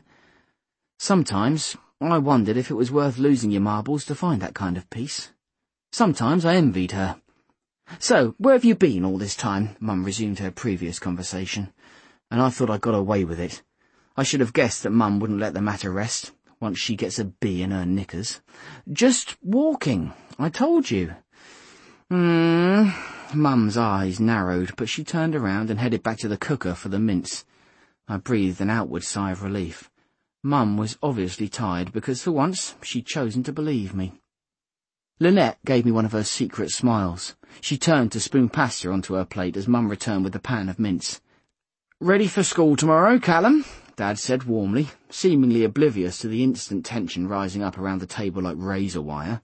Sometimes I wondered if it was worth losing your marbles to find that kind of peace. Sometimes I envied her. "So, where have you been all this time?" Mum resumed her previous conversation, and I thought I got away with it. I should have guessed that Mum wouldn't let the matter rest, once she gets a bee in her knickers. "Just walking, I told you." Hmm. Mum's eyes narrowed, but she turned around and headed back to the cooker for the mince. I breathed an outward sigh of relief. Mum was obviously tired because for once she'd chosen to believe me. Lynette gave me one of her secret smiles. She turned to spoon pasta onto her plate as Mum returned with the pan of mince. "Ready for school tomorrow, Callum?" Dad said warmly, seemingly oblivious to the instant tension rising up around the table like razor wire.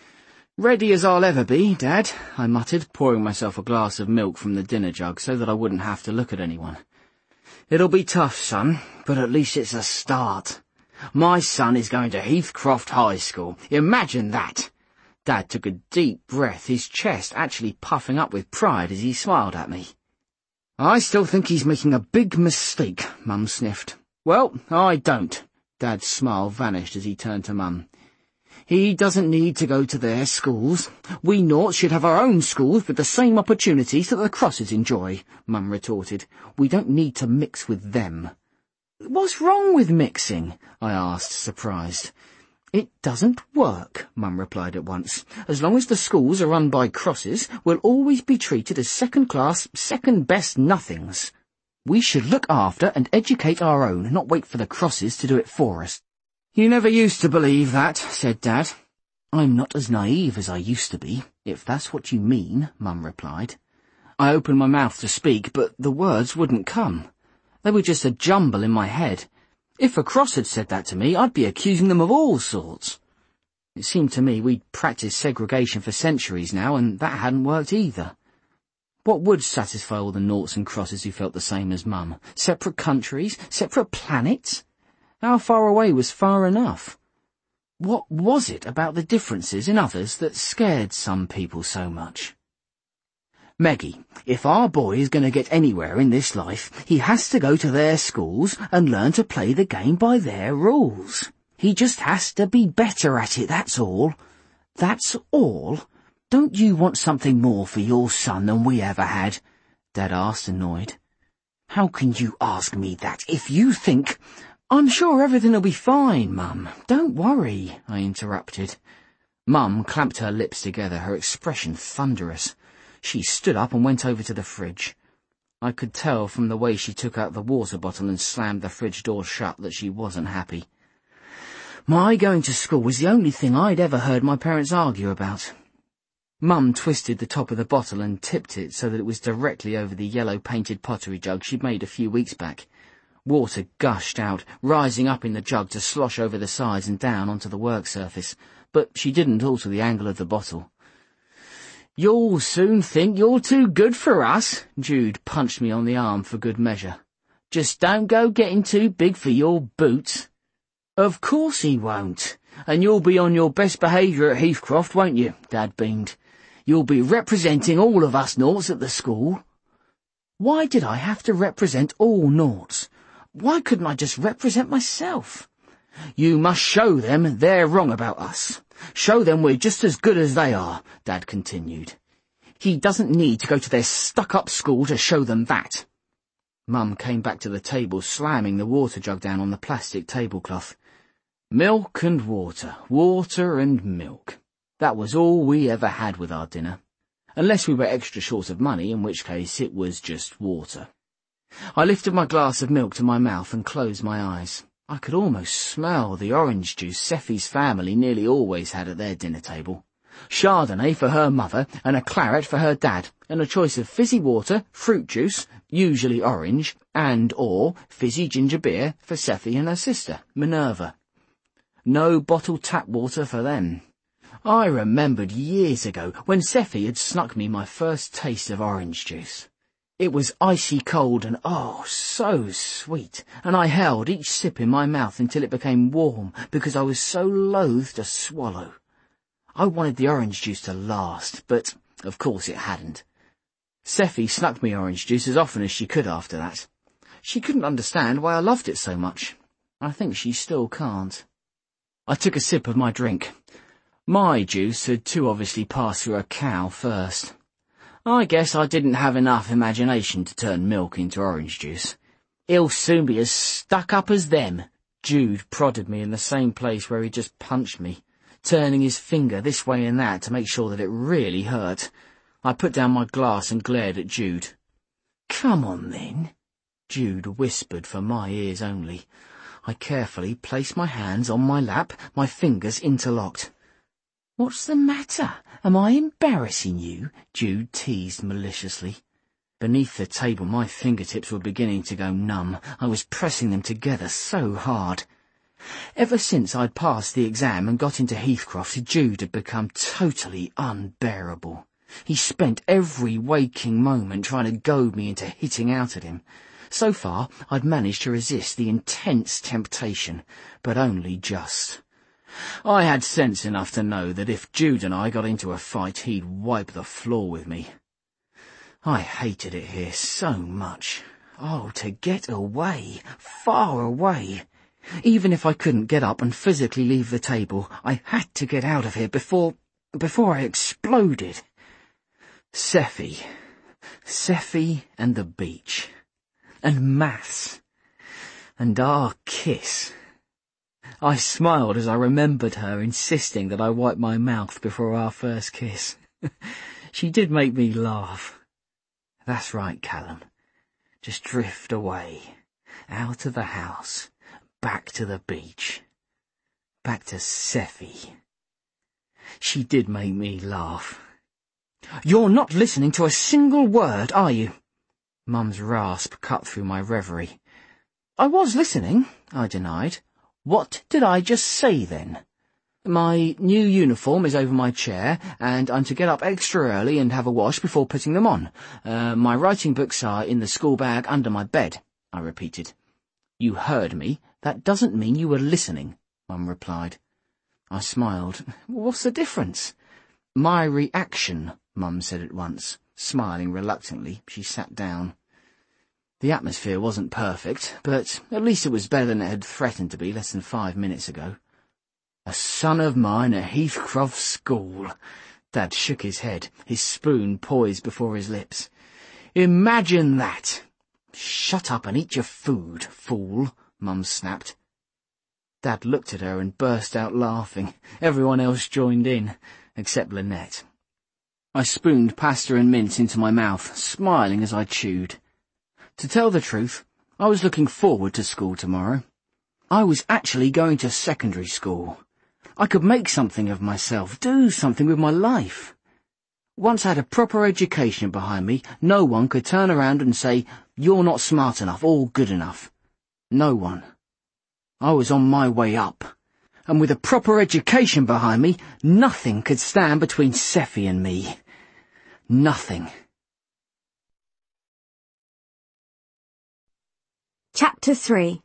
"Ready as I'll ever be, Dad," I muttered, pouring myself a glass of milk from the dinner jug so that I wouldn't have to look at anyone. "It'll be tough, son, but at least it's a start. My son is going to Heathcroft High School. Imagine that!" Dad took a deep breath, his chest actually puffing up with pride as he smiled at me. "I still think he's making a big mistake," Mum sniffed. "Well, I don't." Dad's smile vanished as he turned to Mum. "He doesn't need to go to their schools. We Noughts should have our own schools with the same opportunities that the Crosses enjoy," Mum retorted. "We don't need to mix with them." "What's wrong with mixing?" I asked, surprised. "It doesn't work," Mum replied at once. "As long as the schools are run by Crosses, we'll always be treated as second-class, second-best nothings. We should look after and educate our own, not wait for the Crosses to do it for us." "You never used to believe that," said Dad. "I'm not as naive as I used to be, if that's what you mean," Mum replied. I opened my mouth to speak, but the words wouldn't come. They were just a jumble in my head. If a Cross had said that to me, I'd be accusing them of all sorts. It seemed to me we'd practiced segregation for centuries now, and that hadn't worked either. What would satisfy all the Noughts and Crosses who felt the same as Mum? Separate countries? Separate planets? How far away was far enough? What was it about the differences in others that scared some people so much? "Meggie, if our boy is going to get anywhere in this life, he has to go to their schools and learn to play the game by their rules. He just has to be better at it, that's all." "That's all? Don't you want something more for your son than we ever had?" Dad asked, annoyed. "How can you ask me that if you think—" "I'm sure everything'll be fine, Mum. Don't worry," I interrupted. Mum clamped her lips together, her expression thunderous. She stood up and went over to the fridge. I could tell from the way she took out the water bottle and slammed the fridge door shut that she wasn't happy. My going to school was the only thing I'd ever heard my parents argue about. Mum twisted the top of the bottle and tipped it so that it was directly over the yellow-painted pottery jug she'd made a few weeks back. Water gushed out, rising up in the jug to slosh over the sides and down onto the work surface, but she didn't alter the angle of the bottle. "You'll soon think you're too good for us," Jude punched me on the arm for good measure. "Just don't go getting too big for your boots." "Of course he won't. And you'll be on your best behaviour at Heathcroft, won't you?" Dad beamed. "You'll be representing all of us noughts at the school." Why did I have to represent all noughts? Why couldn't I just represent myself? "You must show them they're wrong about us. Show them we're just as good as they are," Dad continued. "He doesn't need to go to their stuck-up school to show them that." Mum came back to the table, slamming the water jug down on the plastic tablecloth. Milk and water, water and milk. That was all we ever had with our dinner. Unless we were extra short of money, in which case it was just water. I lifted my glass of milk to my mouth and closed my eyes. I could almost smell the orange juice Seffi's family nearly always had at their dinner table. Chardonnay for her mother and a claret for her dad, and a choice of fizzy water, fruit juice, usually orange, and or fizzy ginger beer for Seffi and her sister, Minerva. No bottled tap water for them. I remembered years ago when Seffi had snuck me my first taste of orange juice. It was icy cold and oh, so sweet, and I held each sip in my mouth until it became warm because I was so loath to swallow. I wanted the orange juice to last, but of course it hadn't. Seffi snuck me orange juice as often as she could after that. She couldn't understand why I loved it so much. I think she still can't. I took a sip of my drink. My juice had too obviously passed through a cow first. I guess I didn't have enough imagination to turn milk into orange juice. "He'll soon be as stuck up as them." Jude prodded me in the same place where he just punched me, turning his finger this way and that to make sure that it really hurt. I put down my glass and glared at Jude. "Come on then," Jude whispered for my ears only. I carefully placed my hands on my lap, my fingers interlocked. "What's the matter? Am I embarrassing you?" Jude teased maliciously. Beneath the table my fingertips were beginning to go numb. I was pressing them together so hard. Ever since I'd passed the exam and got into Heathcroft, Jude had become totally unbearable. He spent every waking moment trying to goad me into hitting out at him. So far I'd managed to resist the intense temptation, but only just. I had sense enough to know that if Jude and I got into a fight, he'd wipe the floor with me. I hated it here so much. Oh, to get away, far away. Even if I couldn't get up and physically leave the table, I had to get out of here before, before I exploded. Seffi. Seffi and the beach. And maths. And our kiss. I smiled as I remembered her insisting that I wipe my mouth before our first kiss. She did make me laugh. That's right, Callum. Just drift away, out of the house, back to the beach, back to Seffi. She did make me laugh. "You're not listening to a single word, are you?" Mum's rasp cut through my reverie. "I was listening," I denied. "What did I just say then?" "My new uniform is over my chair, and I'm to get up extra early and have a wash before putting them on. Uh, my writing books are in the school bag under my bed," I repeated. "You heard me. That doesn't mean you were listening," Mum replied. I smiled. "What's the difference?" "My reaction," Mum said at once. Smiling reluctantly, she sat down. The atmosphere wasn't perfect, but at least it was better than it had threatened to be less than five minutes ago. "A son of mine at Heathcroft School." Dad shook his head, his spoon poised before his lips. "Imagine that!" "Shut up and eat your food, fool," Mum snapped. Dad looked at her and burst out laughing. Everyone else joined in, except Lynette. I spooned pasta and mince into my mouth, smiling as I chewed. To tell the truth, I was looking forward to school tomorrow. I was actually going to secondary school. I could make something of myself, do something with my life. Once I had a proper education behind me, no one could turn around and say, "You're not smart enough or good enough." No one. I was on my way up. And with a proper education behind me, nothing could stand between Seffi and me. Nothing. Chapter three.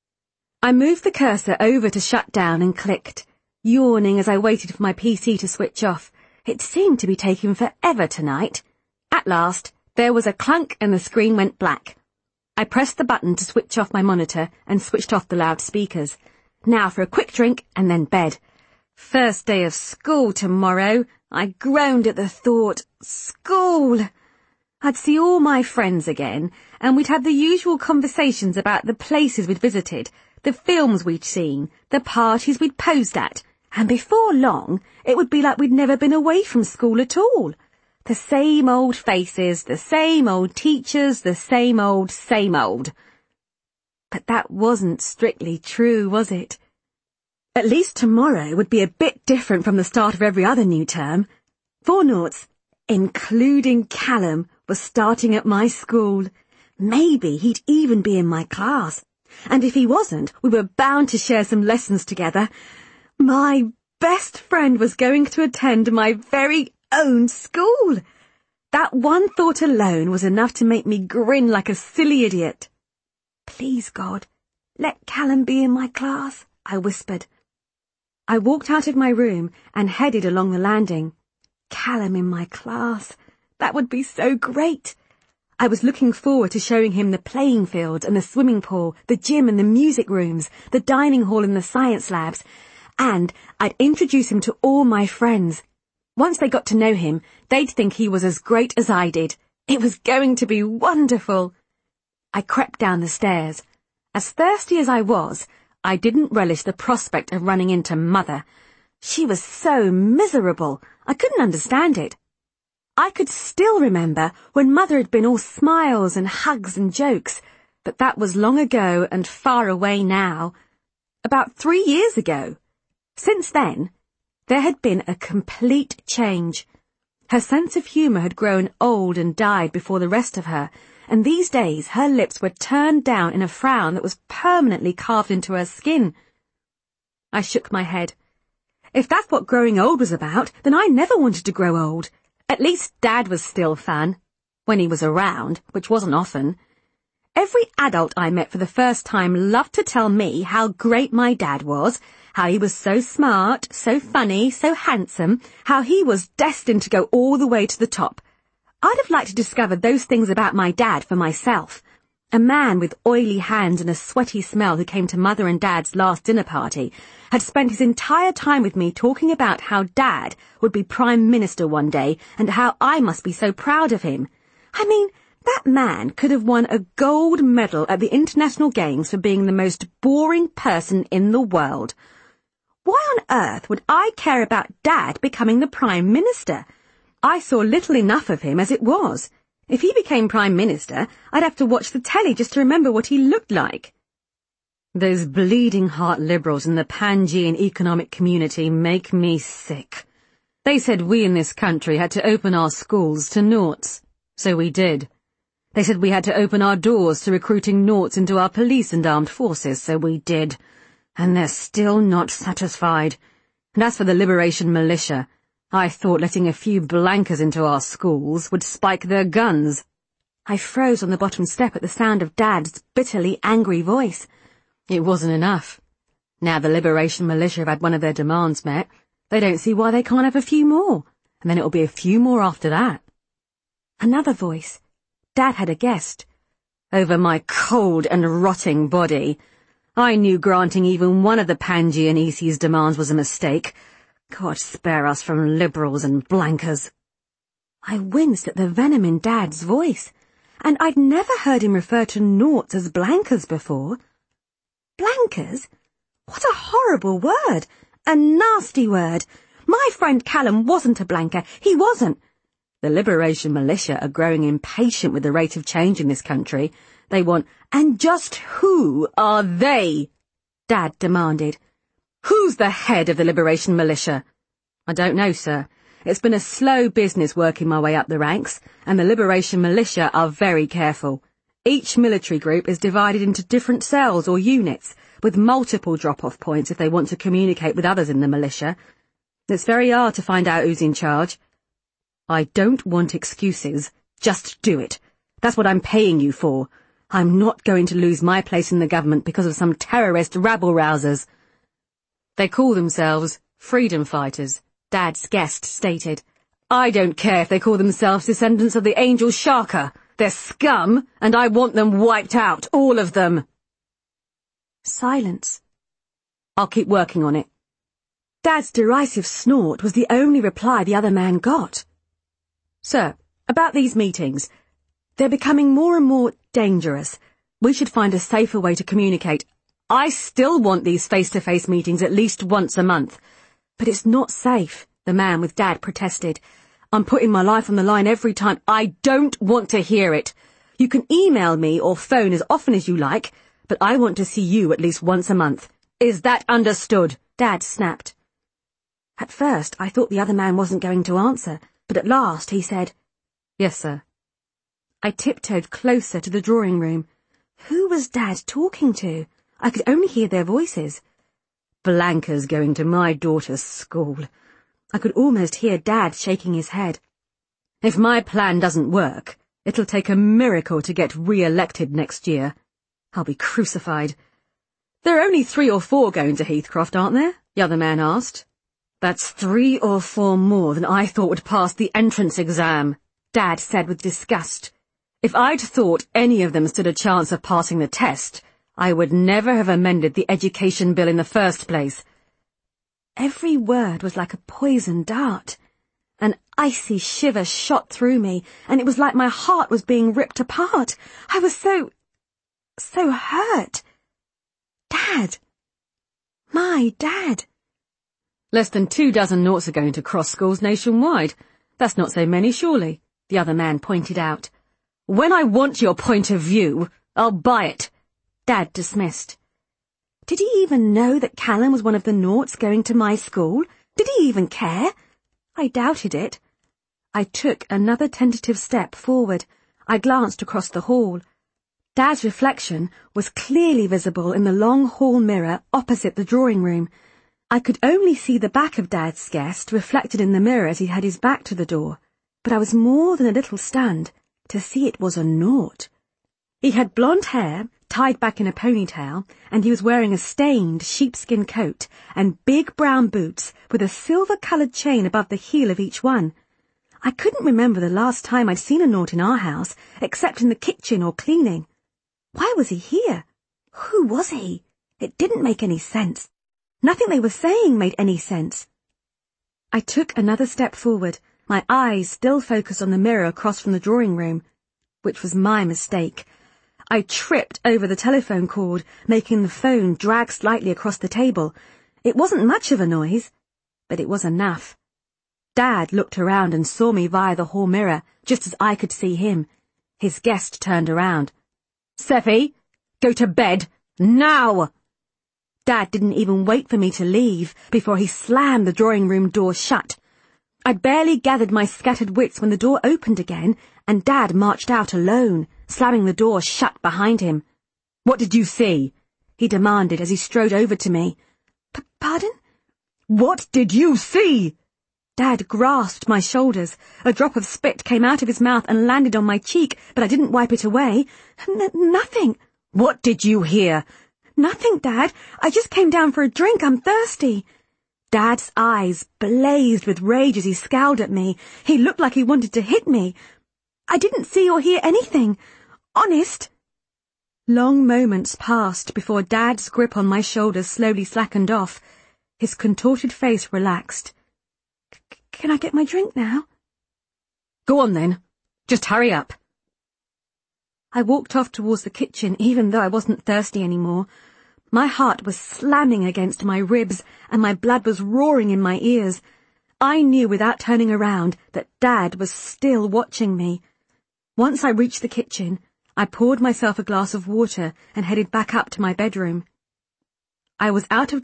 I moved the cursor over to shut down and clicked, yawning as I waited for my P C to switch off. It seemed to be taking forever tonight. At last, there was a clunk and the screen went black. I pressed the button to switch off my monitor and switched off the loudspeakers. Now for a quick drink and then bed. First day of school tomorrow. I groaned at the thought. School! I'd see all my friends again, and we'd have the usual conversations about the places we'd visited, the films we'd seen, the parties we'd posed at, and before long, it would be like we'd never been away from school at all. The same old faces, the same old teachers, the same old, same old. But that wasn't strictly true, was it? At least tomorrow would be a bit different from the start of every other new term. Four noughts, including Callum, was starting at my school. Maybe he'd even be in my class. And if he wasn't, we were bound to share some lessons together. My best friend was going to attend my very own school. That one thought alone was enough to make me grin like a silly idiot. "Please, God, let Callum be in my class," I whispered. I walked out of my room and headed along the landing. Callum in my class. That would be so great. I was looking forward to showing him the playing fields and the swimming pool, the gym and the music rooms, the dining hall and the science labs, and I'd introduce him to all my friends. Once they got to know him, they'd think he was as great as I did. It was going to be wonderful. I crept down the stairs. As thirsty as I was, I didn't relish the prospect of running into Mother. She was so miserable. I couldn't understand it. I could still remember when Mother had been all smiles and hugs and jokes, but that was long ago and far away now. About three years ago. Since then, there had been a complete change. Her sense of humour had grown old and died before the rest of her, and these days her lips were turned down in a frown that was permanently carved into her skin. I shook my head. If that's what growing old was about, then I never wanted to grow old. At least Dad was still fun. When he was around, which wasn't often. Every adult I met for the first time loved to tell me how great my dad was, how he was so smart, so funny, so handsome, how he was destined to go all the way to the top. I'd have liked to discover those things about my dad for myself. A man with oily hands and a sweaty smell who came to Mother and Dad's last dinner party had spent his entire time with me talking about how Dad would be Prime Minister one day and how I must be so proud of him. I mean, that man could have won a gold medal at the International Games for being the most boring person in the world. Why on earth would I care about Dad becoming the Prime Minister? I saw little enough of him as it was. If he became Prime Minister, I'd have to watch the telly just to remember what he looked like. Those bleeding heart liberals in the Pangean economic community make me sick. They said we in this country had to open our schools to noughts. So we did. They said we had to open our doors to recruiting noughts into our police and armed forces. So we did. And they're still not satisfied. And as for the Liberation Militia, I thought letting a few blankers into our schools would spike their guns. I froze on the bottom step at the sound of Dad's bitterly angry voice. It wasn't enough. Now the Liberation Militia have had one of their demands met, they don't see why they can't have a few more, and then it'll be a few more after that. Another voice. Dad had a guest. Over my cold and rotting body. I knew granting even one of the Pangean E C's demands was a mistake. God spare us from liberals and blankers. I winced at the venom in Dad's voice, and I'd never heard him refer to noughts as blankers before. Blankers? What a horrible word! A nasty word! My friend Callum wasn't a blanker. He wasn't. The Liberation Militia are growing impatient with the rate of change in this country. They want, and just who are they? Dad demanded. Who's the head of the Liberation Militia? I don't know, sir. It's been a slow business working my way up the ranks, and the Liberation Militia are very careful. Each military group is divided into different cells or units, with multiple drop-off points if they want to communicate with others in the militia. It's very hard to find out who's in charge. I don't want excuses. Just do it. That's what I'm paying you for. I'm not going to lose my place in the government because of some terrorist rabble-rousers. They call themselves freedom fighters, Dad's guest stated. I don't care if they call themselves descendants of the Angel Shaka. They're scum, and I want them wiped out, all of them. Silence. I'll keep working on it. Dad's derisive snort was the only reply the other man got. Sir, about these meetings. They're becoming more and more dangerous. We should find a safer way to communicate. I still want these face-to-face meetings at least once a month. But it's not safe, the man with Dad protested. I'm putting my life on the line every time. I don't want to hear it. You can email me or phone as often as you like, but I want to see you at least once a month. Is that understood? Dad snapped. At first, I thought the other man wasn't going to answer, but at last he said, Yes, sir. I tiptoed closer to the drawing room. Who was Dad talking to? I could only hear their voices. Blanca's going to my daughter's school. I could almost hear Dad shaking his head. If my plan doesn't work, it'll take a miracle to get re-elected next year. I'll be crucified. There are only three or four going to Heathcroft, aren't there? The other man asked. That's three or four more than I thought would pass the entrance exam, Dad said with disgust. If I'd thought any of them stood a chance of passing the test, I would never have amended the education bill in the first place. Every word was like a poison dart. An icy shiver shot through me, and it was like my heart was being ripped apart. I was so, so hurt. Dad. My Dad. Less than two dozen noughts are going to cross schools nationwide. That's not so many, surely, the other man pointed out. When I want your point of view, I'll buy it. Dad dismissed. Did he even know that Callum was one of the noughts going to my school? Did he even care? I doubted it. I took another tentative step forward. I glanced across the hall. Dad's reflection was clearly visible in the long hall mirror opposite the drawing room. I could only see the back of Dad's guest reflected in the mirror as he had his back to the door, but I was more than a little stunned to see it was a nought. He had blonde hair, tied back in a ponytail, and he was wearing a stained sheepskin coat and big brown boots with a silver-coloured chain above the heel of each one. I couldn't remember the last time I'd seen a nought in our house, except in the kitchen or cleaning. Why was he here? Who was he? It didn't make any sense. Nothing they were saying made any sense. I took another step forward, my eyes still focused on the mirror across from the drawing room, which was my mistake. I tripped over the telephone cord, making the phone drag slightly across the table. It wasn't much of a noise, but it was enough. Dad looked around and saw me via the hall mirror, just as I could see him. His guest turned around. Seffi, go to bed, now! Dad didn't even wait for me to leave before he slammed the drawing room door shut. I'd barely gathered my scattered wits when the door opened again, and Dad marched out alone, slamming the door shut behind him. What did you see? He demanded as he strode over to me. P- pardon? What did you see? Dad grasped my shoulders. A drop of spit came out of his mouth and landed on my cheek, but I didn't wipe it away. N- nothing. What did you hear? Nothing, Dad. I just came down for a drink. I'm thirsty. Dad's eyes blazed with rage as he scowled at me. He looked like he wanted to hit me. I didn't see or hear anything. Honest. Long moments passed before Dad's grip on my shoulders slowly slackened off. His contorted face relaxed. C- can I get my drink now? Go on then. Just hurry up. I walked off towards the kitchen even though I wasn't thirsty anymore. My heart was slamming against my ribs and my blood was roaring in my ears. I knew without turning around that Dad was still watching me. Once I reached the kitchen, I poured myself a glass of water and headed back up to my bedroom. I was out of